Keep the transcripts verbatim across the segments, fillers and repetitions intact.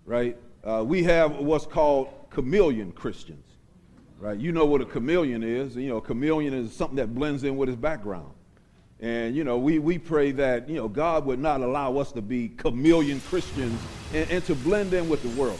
right? Uh, we have what's called chameleon Christians, right? You know what a chameleon is. You know, a chameleon is something that blends in with his background. And, you know, we, we pray that, you know, God would not allow us to be chameleon Christians and, and to blend in with the world.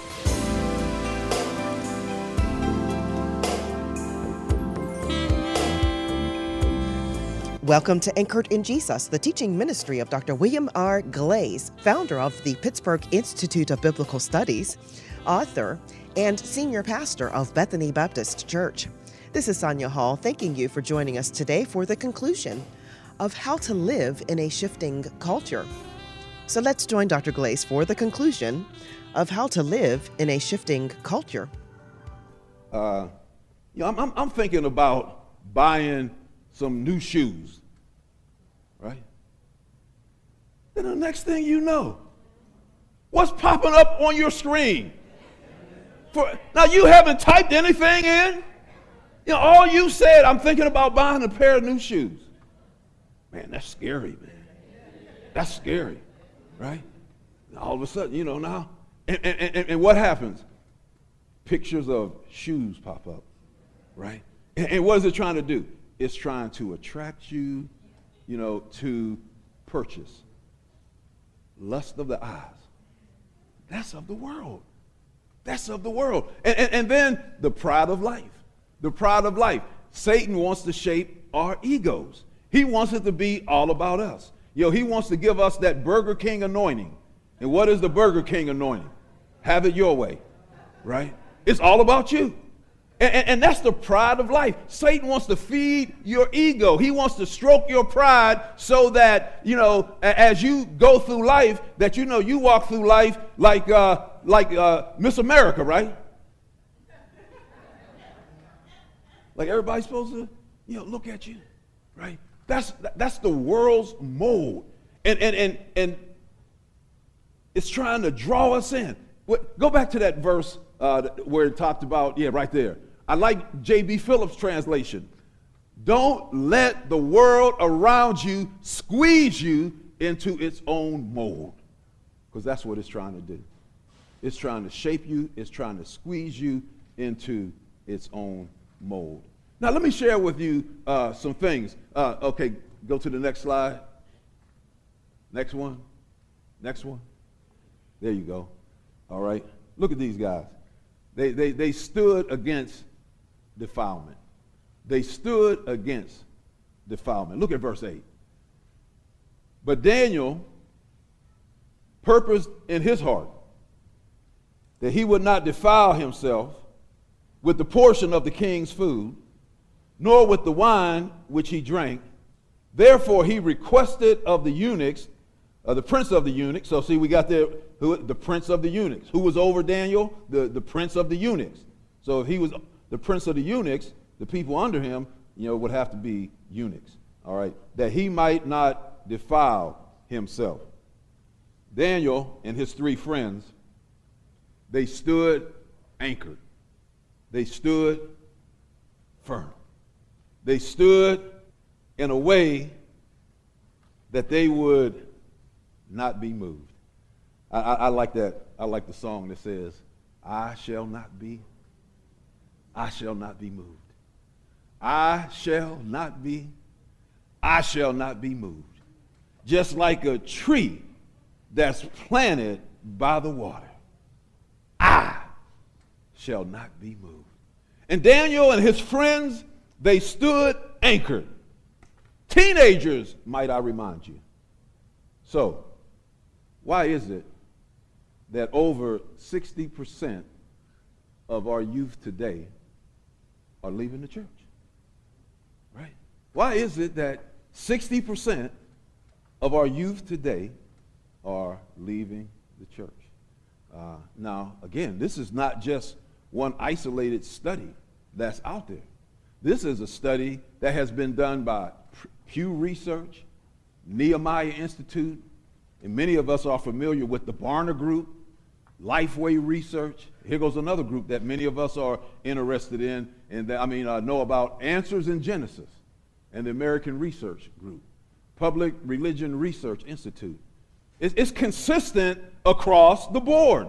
Welcome to Anchored in Jesus, the teaching ministry of Doctor William R. Glaze, founder of the Pittsburgh Institute of Biblical Studies, author, and senior pastor of Bethany Baptist Church. This is Sonia Hall, thanking you for joining us today for the conclusion of how to live in a shifting culture. So let's join Doctor Glaze for the conclusion of how to live in a shifting culture. Uh, you know, I'm, I'm, I'm thinking about buying some new shoes, right? Then the next thing you know, what's popping up on your screen? For, now, you haven't typed anything in. You know, all you said, I'm thinking about buying a pair of new shoes. Man, that's scary, man. That's scary, right? All of a sudden, you know, now, and, and, and, and what happens? Pictures of shoes pop up, right? And, and what is it trying to do? It's trying to attract you, you know, to purchase. Lust of the eyes. That's of the world. That's of the world. And, and, and then the pride of life. The pride of life. Satan wants to shape our egos. He wants it to be all about us. You know, he wants to give us that Burger King anointing. And what is the Burger King anointing? Have it your way, right? It's all about you. And, and, and that's the pride of life. Satan wants to feed your ego. He wants to stroke your pride so that, you know, as you go through life, that, you know, you walk through life like, uh, like uh, Miss America, right? Like everybody's supposed to, you know, look at you, right? That's that's the world's mold, and and and and it's trying to draw us in. Go back to that verse uh, where it talked about, yeah, right there. I like J B Phillips' translation. Don't let the world around you squeeze you into its own mold, because that's what it's trying to do. It's trying to shape you. It's trying to squeeze you into its own mold. Now, let me share with you uh, some things. Uh, okay, go to the next slide. Next one. Next one. There you go. All right. Look at these guys. They, they, they stood against defilement. They stood against defilement. Look at verse eight. But Daniel purposed in his heart that he would not defile himself with the portion of the king's food, nor with the wine which he drank. Therefore he requested of the eunuchs, uh, the prince of the eunuchs. So see, we got there, who, the prince of the eunuchs. Who was over Daniel? The, the prince of the eunuchs. So if he was the prince of the eunuchs, the people under him, you know, would have to be eunuchs. All right, that he might not defile himself. Daniel and his three friends, they stood anchored. They stood firm. They stood in a way that they would not be moved. I, I, I like that. I like the song that says, I shall not be, I shall not be moved. I shall not be, I shall not be moved. Just like a tree that's planted by the water, I shall not be moved. And Daniel and his friends, they stood anchored. Teenagers, might I remind you. So, why is it that over sixty percent of our youth today are leaving the church? Right? Why is it that sixty percent of our youth today are leaving the church? Uh, now, again, this is not just one isolated study that's out there. This is a study that has been done by Pew Research, Nehemiah Institute, and many of us are familiar with the Barna Group, Lifeway Research. Here goes another group that many of us are interested in, and that, I mean, uh, know about, Answers in Genesis, and the American Research Group, Public Religion Research Institute. It's, it's consistent across the board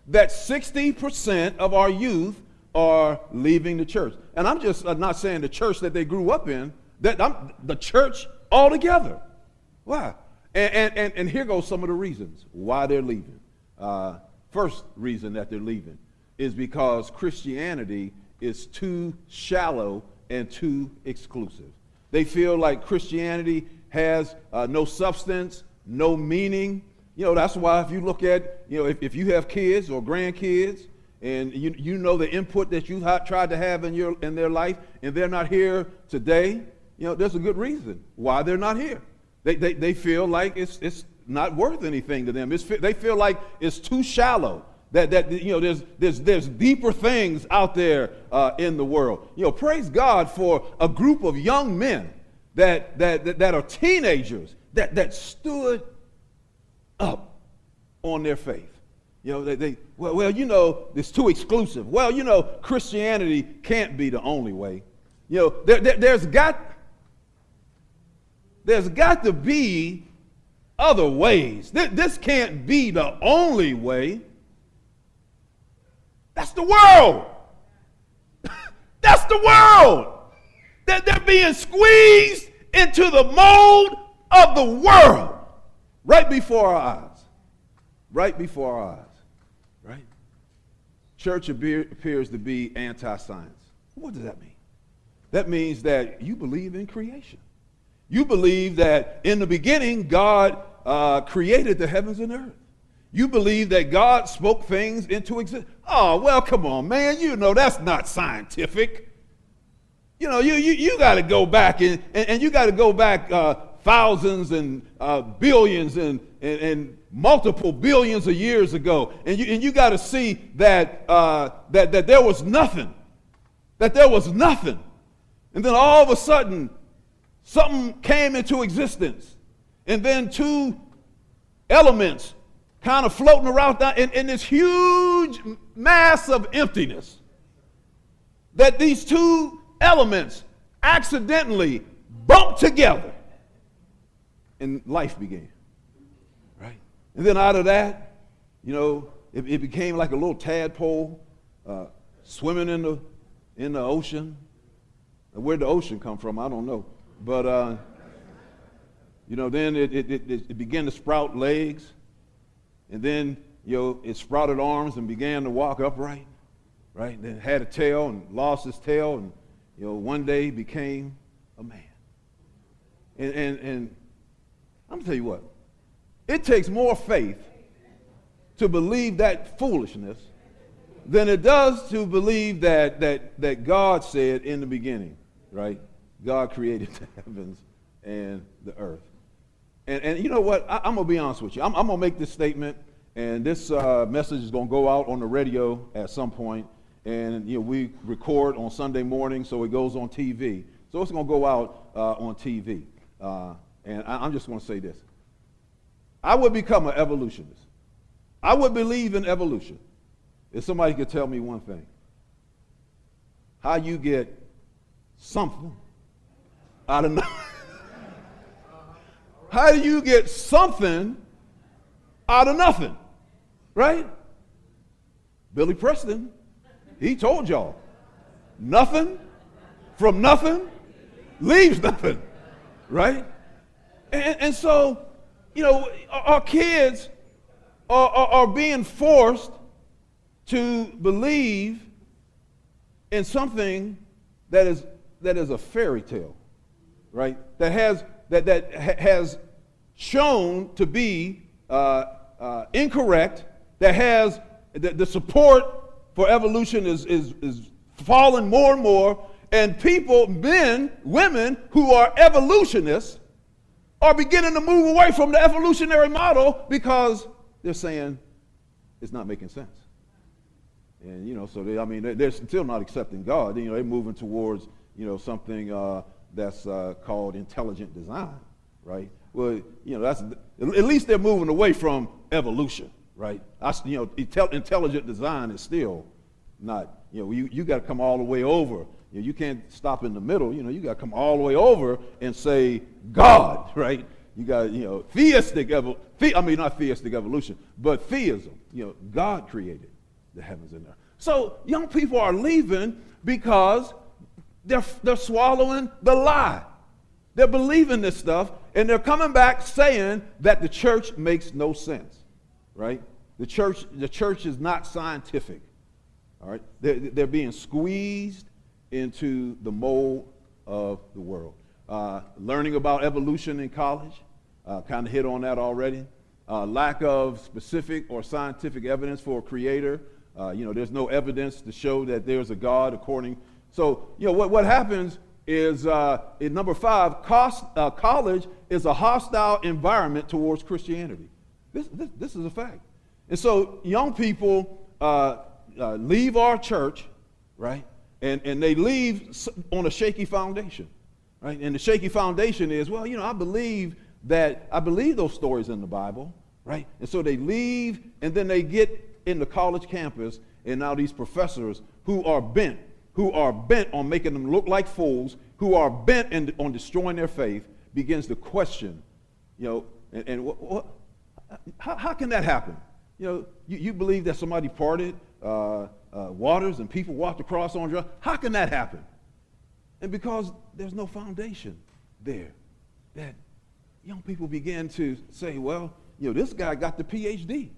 that sixty percent of our youth are leaving the church. And I'm just not saying the church that they grew up in, that I'm, the church altogether. Why? And, and, and, and here goes some of the reasons why they're leaving. Uh, first reason that they're leaving is because Christianity is too shallow and too exclusive. They feel like Christianity has uh, no substance, no meaning. You know, that's why if you look at, you know, if, if you have kids or grandkids, and you you know the input that you ha- tried to have in your in their life, and they're not here today, you know, there's a good reason why they're not here. They they, they feel like it's it's not worth anything to them. It's, they feel like it's too shallow. That that you know there's there's there's deeper things out there uh, in the world. You know, praise God for a group of young men that that that, that are teenagers that that stood up on their faith. You know, they, they well, well, you know, it's too exclusive. Well, you know, Christianity can't be the only way. You know, there, there, there's got there's got to be other ways. This, this can't be the only way. That's the world. That's the world. They're, they're being squeezed into the mold of the world right before our eyes. Right before our eyes. Right? Church appears to be anti-science. What does that mean? That means that you believe in creation. You believe that in the beginning, God uh, created the heavens and earth. You believe that God spoke things into existence. Oh, well, come on, man. You know that's not scientific. You know, you you, you got to go back and, and, and you got to go back uh, thousands and uh, billions and, and, and multiple billions of years ago. And you, and you got to see that, uh, that, that there was nothing. That there was nothing. And then all of a sudden, something came into existence. And then two elements kind of floating around in, in this huge mass of emptiness. That these two elements accidentally bumped together and life began. Right? And then out of that, you know, it, it became like a little tadpole uh, swimming in the in the ocean. Where'd the ocean come from? I don't know. But, uh, you know, then it, it, it, it began to sprout legs. And then, you know, it sprouted arms and began to walk upright, right? And then had a tail and lost his tail and, you know, one day became a man. And, and, and I'm going to tell you what, it takes more faith to believe that foolishness than it does to believe that, that, that God said in the beginning, right? God created the heavens and the earth. And, and you know what? I, I'm going to be honest with you. I'm, I'm going to make this statement, and this uh, message is going to go out on the radio at some point. And, you know, we record on Sunday morning, so it goes on T V. So it's going to go out uh, on T V. Uh, and I, I'm just going to say this. I would become an evolutionist. I would believe in evolution if somebody could tell me one thing. How you get something out of nothing. How do you get something out of nothing? Right? Billy Preston, he told y'all, nothing from nothing leaves nothing. Right? And, and so, you know, our kids are, are, are being forced to believe in something that is that is a fairy tale, right? That has that that ha- has shown to be uh, uh, incorrect. That has the, the support for evolution is is is falling more and more, and people, men, women who are evolutionists, are beginning to move away from the evolutionary model because they're saying it's not making sense. And, you know, so they, I mean, they're still not accepting God. You know, they're moving towards, you know, something uh, that's uh, called intelligent design, right? Well, you know, that's at least they're moving away from evolution, right? I, you know, intel- intelligent design is still not, you know, you, you got to come all the way over. You know, you can't stop in the middle. You know, you got to come all the way over and say God, right? You got, you know, theistic evolution. The, I mean, not theistic evolution, but theism. You know, God created. the heavens and earth. So young people are leaving because they're, they're swallowing the lie. They're believing this stuff, and they're coming back saying that the church makes no sense, right? The church, the church is not scientific, all right? They're, they're being squeezed into the mold of the world. Uh, learning about evolution in college, uh, kind of hit on that already. Uh, lack of specific or scientific evidence for a creator. Uh, you know, there's no evidence to show that there's a God according. So, you know, what, what happens is, uh, in number five, cost, uh, college is a hostile environment towards Christianity. This, this, this is a fact. And so young people uh, uh, leave our church, right? And, and they leave on a shaky foundation, right? And the shaky foundation is, well, you know, I believe that, I believe those stories in the Bible, right? And so they leave, and then they get in the college campus, and now these professors who are bent, who are bent on making them look like fools, who are bent in, on destroying their faith, begins to question, you know, and, and what, what, how, how can that happen? You know, you, you believe that somebody parted uh, uh, waters and people walked across on dry. How can that happen? And because there's no foundation there, that young people begin to say, well, you know, this guy got the P H D,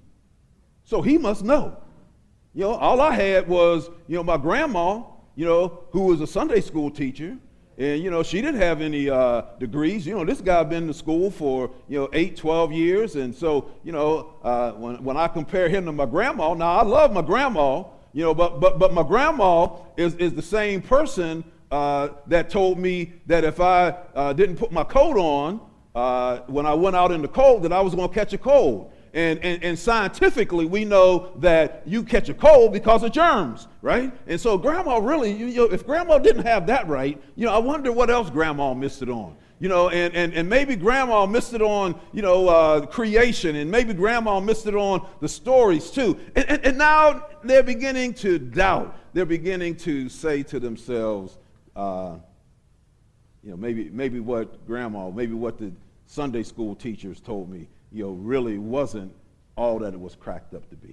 so he must know. You know, all I had was, you know, my grandma, you know, who was a Sunday school teacher, and, you know, she didn't have any uh, degrees. You know, this guy been to school for, you know, eight, twelve years, and so, you know, uh, when, when I compare him to my grandma, now I love my grandma, you know, but, but, but my grandma is, is the same person uh, that told me that if I uh, didn't put my coat on uh, when I went out in the cold, that I was going to catch a cold. And, and, and scientifically, we know that you catch a cold because of germs, right? And so grandma really, you know, if grandma didn't have that right, you know, I wonder what else grandma missed it on. You know, and, and, and maybe grandma missed it on, you know, uh, creation, and maybe grandma missed it on the stories too. And, and, and now they're beginning to doubt. They're beginning to say to themselves, uh, you know, maybe, maybe what grandma, maybe what the Sunday school teachers told me, you know, really wasn't all that it was cracked up to be.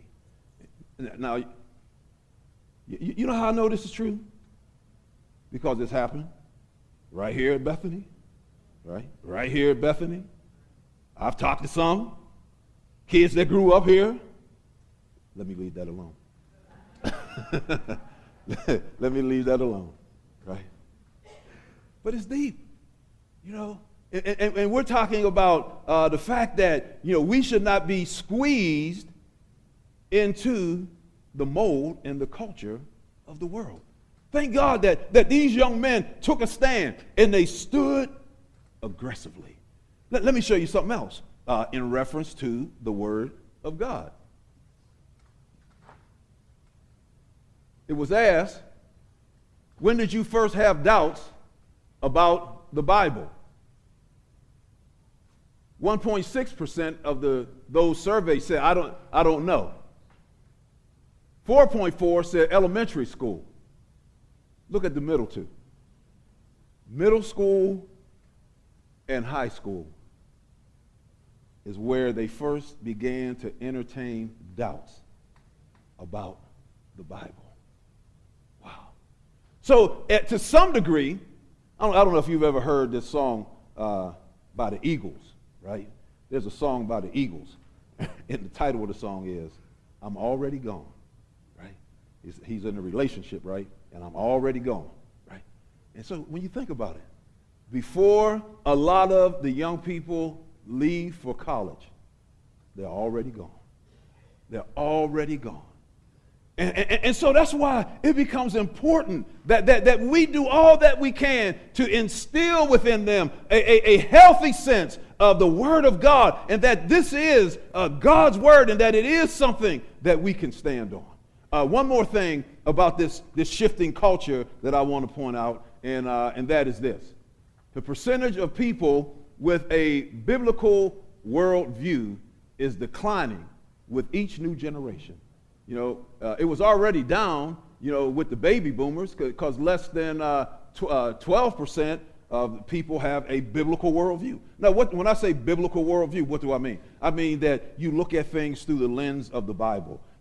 Now, you, you know how I know this is true? Because it's happened right here at Bethany, right? Right here at Bethany. I've talked to some kids that grew up here. Let me leave that alone. Let me leave that alone, right? But it's deep, you know. And, and, and we're talking about uh, the fact that, you know, we should not be squeezed into the mold and the culture of the world. Thank God that, that these young men took a stand and they stood aggressively. Let, let me show you something else uh, in reference to the Word of God. It was asked, when did you first have doubts about the Bible? one point six percent of the those surveyed said, I don't, I don't know. four point four said elementary school. Look at the middle two. Middle school and high school is where they first began to entertain doubts about the Bible. Wow. So at, to some degree, I don't, I don't know if you've ever heard this song uh, by the Eagles. Right? There's a song by the Eagles, and the title of the song is, I'm Already Gone, right? He's, he's in a relationship, right? And I'm already gone, right? And so when you think about it, before a lot of the young people leave for college, they're already gone. They're already gone. And, and, and so that's why it becomes important that, that, that we do all that we can to instill within them a, a, a healthy sense of the Word of God, and that this is uh, God's Word, and that it is something that we can stand on. Uh, one more thing about this, this shifting culture that I want to point out, and, uh, and that is this. The percentage of people with a biblical worldview is declining with each new generation. You know, uh, it was already down, you know, with the baby boomers, because less than uh, tw- uh, twelve percent of people have a biblical worldview. Now, what, when I say biblical worldview, what do I mean? I mean that you look at things through the lens of the Bible,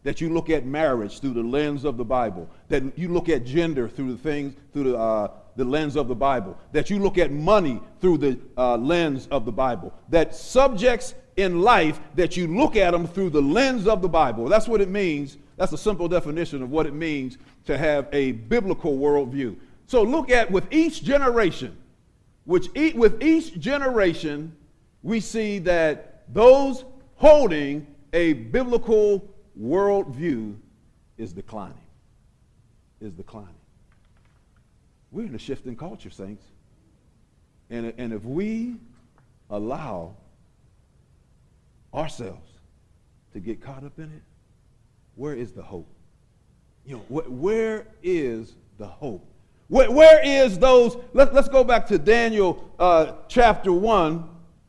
that you look at marriage through the lens of the Bible, that you look at gender through the things, through the, uh, the lens of the Bible, that you look at money through the uh, lens of the Bible, that subjects in life, that you look at them through the lens of the Bible. That's what it means. That's a simple definition of what it means to have a biblical worldview. So look at with each generation, which e- with each generation, we see that those holding a biblical worldview is declining, is declining. We're in a shifting culture, saints. And, and if we allow ourselves to get caught up in it, where is the hope? You know, wh- where is the hope? Where, where is those, let, let's go back to Daniel uh, chapter one.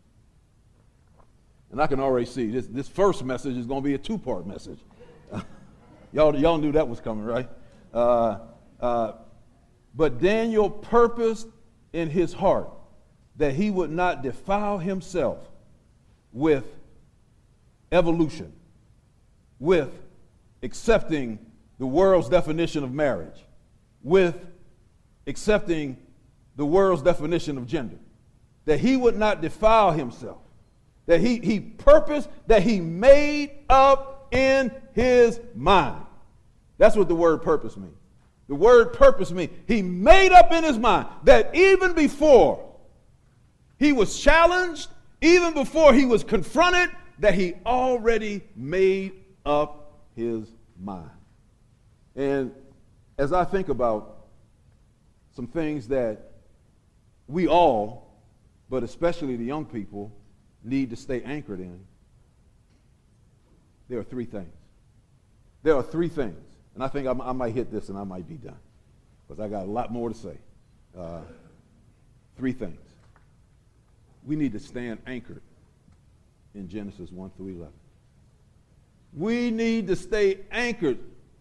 And I can already see this, this first message is going to be a two-part message. y'all, y'all knew that was coming, right? Uh, uh, but Daniel purposed in his heart that he would not defile himself with evolution, with accepting the world's definition of marriage, with accepting the world's definition of gender, that he would not defile himself. That he, he purposed, that he made up in his mind. That's what the word purpose means. The word purpose means he made up in his mind that even before he was challenged, even before he was confronted, that he already made up his mind. And as I think about some things that we all, but especially the young people, need to stay anchored in, there are three things. There are three things. And I think I, I might hit this and I might be done, because I got a lot more to say. Uh, three things. We need to stand anchored in Genesis one through eleven. We need to stay anchored.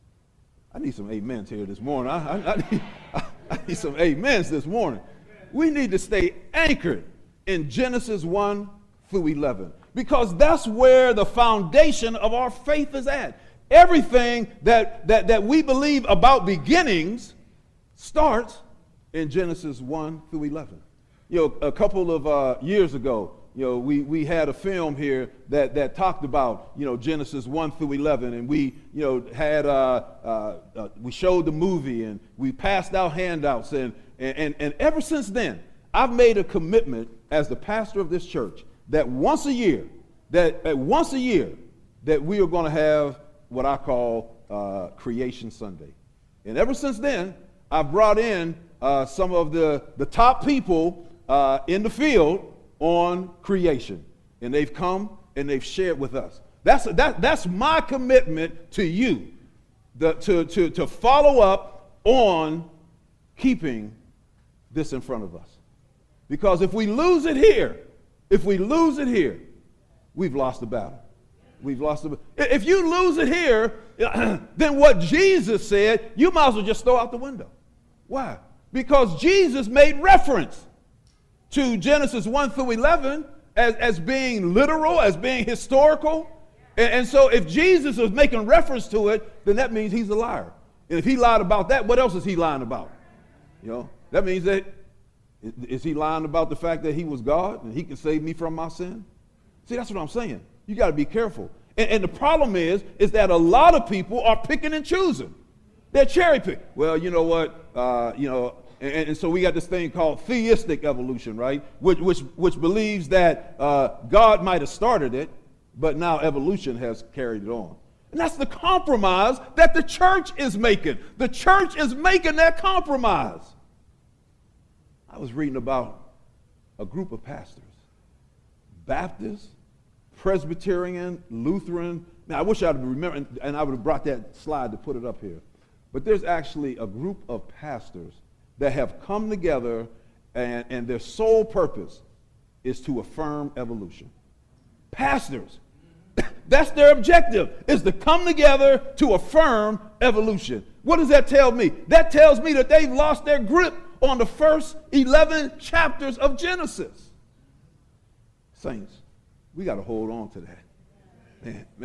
I need some amens here this morning. I, I, I, need, I, I need some amens this morning. We need to stay anchored in Genesis one through eleven, because that's where the foundation of our faith is at. Everything that, that, that we believe about beginnings starts in Genesis one through eleven. You know, a couple of uh, years ago, you know, we, we had a film here that, that talked about, you know, Genesis one through eleven, and we, you know, had, uh, uh, uh, we showed the movie, and we passed out handouts, and, and, and ever since then, I've made a commitment as the pastor of this church that once a year, that uh, once a year, that we are going to have what I call uh, Creation Sunday. And ever since then, I've brought in uh, some of the, the top people uh, in the field on creation. And they've come and they've shared with us. That's, that, that's my commitment to you, the, to, to, to follow up on keeping this in front of us. Because if we lose it here, if we lose it here, we've lost the battle. We've lost the battle. If you lose it here, then what Jesus said, you might as well just throw out the window. Why? Because Jesus made reference to Genesis one through eleven as, as being literal, as being historical. And, and so if Jesus is making reference to it, then that means he's a liar. And if he lied about that, what else is he lying about? You know, that means that, is he lying about the fact that he was God and he can save me from my sin? See, that's what I'm saying. You got to be careful. And, and the problem is, is that a lot of people are picking and choosing. They're cherry picking. Well, you know what? Uh, you know, and, and so we got this thing called theistic evolution, right? Which which which believes that uh, God might have started it, but now evolution has carried it on. And that's the compromise that the church is making. The church is making that compromise. I was reading about a group of pastors, Baptist, Presbyterian, Lutheran. Now, I wish I'd remembered, and I would have brought that slide to put it up here. But there's actually a group of pastors that have come together, and, and their sole purpose is to affirm evolution. Pastors, that's their objective, is to come together to affirm evolution. What does that tell me? That tells me that they've lost their grip on the first eleven chapters of Genesis. Saints, we got to hold on to that. Man, man,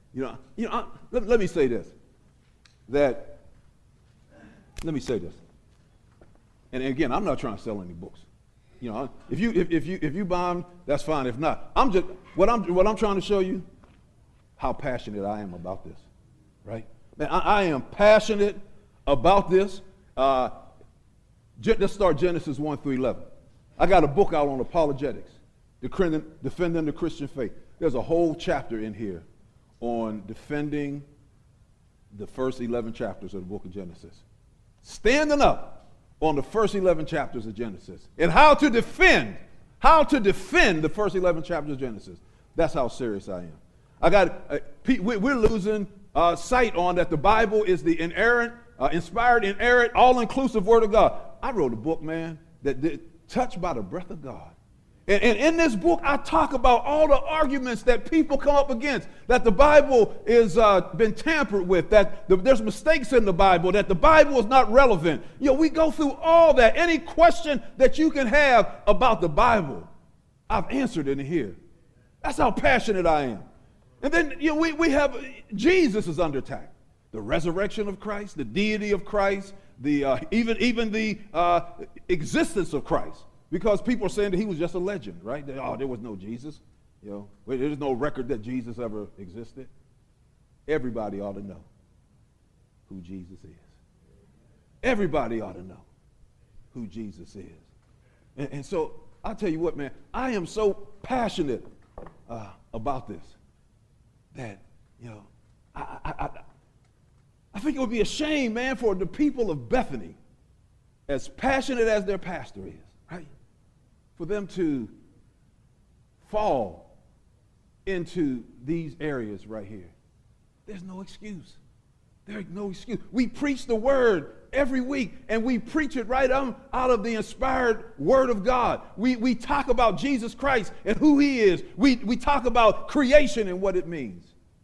You know, you know. I, let, let me say this. That let me say this. And again, I'm not trying to sell any books. You know, if you if, if you if you buy them, that's fine. If not, I'm just what I'm what I'm trying to show you how passionate I am about this. Right? Man, I, I am passionate about this. Uh, let's start Genesis one through eleven. I got a book out on apologetics, defending, defending the Christian faith. There's a whole chapter in here on defending the first eleven chapters of the book of Genesis. Standing up on the first eleven chapters of Genesis and how to defend, how to defend the first eleven chapters of Genesis. That's how serious I am. I got, uh, we're losing uh, sight on that the Bible is the inerrant, uh, inspired, inerrant, all-inclusive Word of God. I wrote a book, man, that did, touched by the breath of God. And, and in this book, I talk about all the arguments that people come up against, that the Bible is uh, been tampered with, that the, there's mistakes in the Bible, that the Bible is not relevant. You know, we go through all that. Any question that you can have about the Bible, I've answered in here. That's how passionate I am. And then, you know, we, we have, Jesus is under attack. The resurrection of Christ, the deity of Christ, the uh, even, even the uh, existence of Christ. Because people are saying that he was just a legend, right? That, oh, there was no Jesus. You know, there's no record that Jesus ever existed. Everybody ought to know who Jesus is. Everybody ought to know who Jesus is. And, and so I'll tell you what, man, I am so passionate uh, about this that, you know, I, I, I, I think it would be a shame, man, for the people of Bethany, as passionate as their pastor is, right? For them to fall into these areas right here. There's no excuse. There's no excuse. We preach the word every week, and we preach it right out of the inspired word of God. We, we talk about Jesus Christ and who he is. We, we talk about creation and what it means.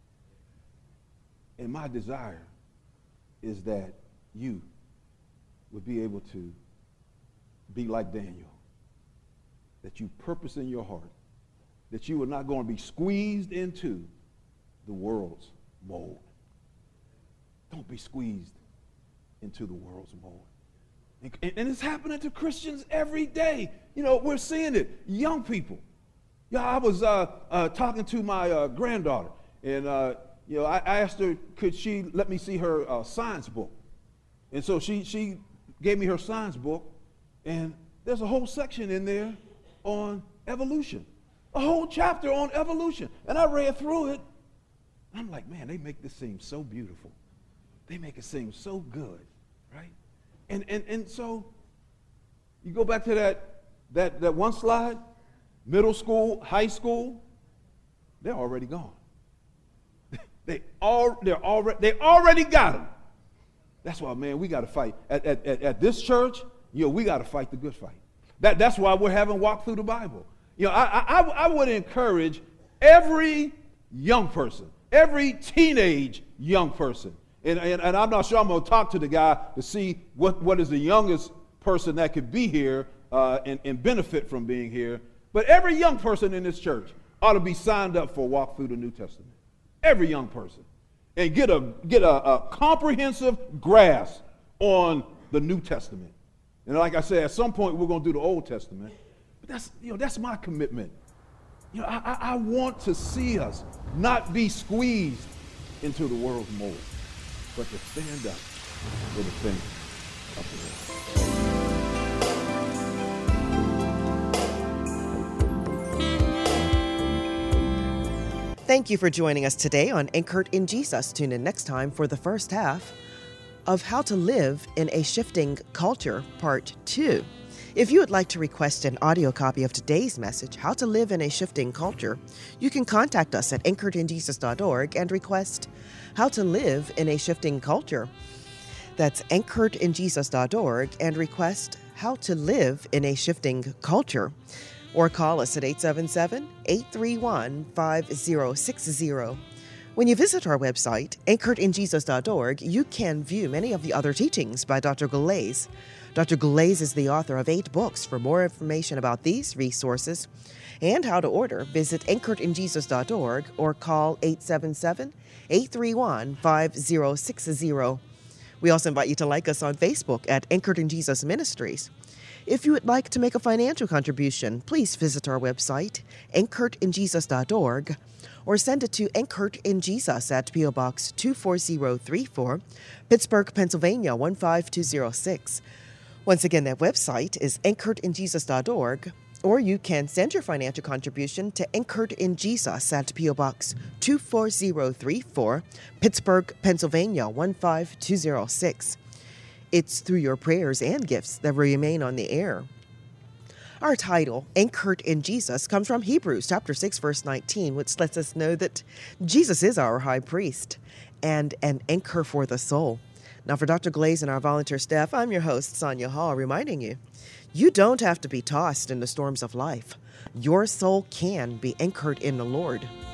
And my desire is that you would be able to be like Daniel. That you purpose in your heart that you are not going to be squeezed into the world's mold. Don't be squeezed into the world's mold. And, and it's happening to Christians every day. You know, we're seeing it. Young people. Yeah, I was uh, uh, talking to my uh, granddaughter, and uh, you know, I, I asked her, could she let me see her uh, science book? And so she she gave me her science book, and there's a whole section in there on evolution, a whole chapter on evolution. And I read through it. I'm like, man, they make this seem so beautiful. They make it seem so good, right? And and and so you go back to that that that one slide, middle school, high school, they're already gone. they all they're already they already got them. That's why, man, we got to fight at, at at at this church. You know, we got to fight the good fight. That, that's why we're having Walk Through the Bible. You know, I, I, I would encourage every young person, every teenage young person, and, and, and I'm not sure I'm going to talk to the guy to see what, what is the youngest person that could be here uh, and, and benefit from being here, but every young person in this church ought to be signed up for Walk Through the New Testament. Every young person. And get a, get a, a comprehensive grasp on the New Testament. And like I said, at some point we're going to do the Old Testament. But that's, you know, that's my commitment. You know, I, I want to see us not be squeezed into the world's mold, but to stand up for the things of the Lord. Thank you for joining us today on Anchored in Jesus. Tune in next time for the first half of How to Live in a Shifting Culture, Part two. If you would like to request an audio copy of today's message, How to Live in a Shifting Culture, you can contact us at anchored in jesus dot org and request How to Live in a Shifting Culture. That's anchored in jesus dot org and request How to Live in a Shifting Culture. Or call us at eight seven seven, eight three one, five zero six zero. When you visit our website, anchored in jesus dot org, you can view many of the other teachings by Doctor Gullais. Doctor Gullais is the author of eight books. For more information about these resources and how to order, visit anchored in jesus dot org or call eight seven seven, eight three one, five zero six zero. We also invite you to like us on Facebook at Anchored in Jesus Ministries. If you would like to make a financial contribution, please visit our website, anchored in jesus dot org, or send it to Anchored in Jesus at P O. Box two four zero three four, Pittsburgh, Pennsylvania one five two zero six. Once again, that website is anchored in jesus dot org, or you can send your financial contribution to Anchored in Jesus at P O. Box two four zero three four, Pittsburgh, Pennsylvania one five two zero six. It's through your prayers and gifts that we remain on the air. Our title, Anchored in Jesus, comes from Hebrews chapter six, verse nineteen, which lets us know that Jesus is our high priest and an anchor for the soul. Now, for Doctor Glaze and our volunteer staff, I'm your host, Sonia Hall, reminding you, you don't have to be tossed in the storms of life. Your soul can be anchored in the Lord.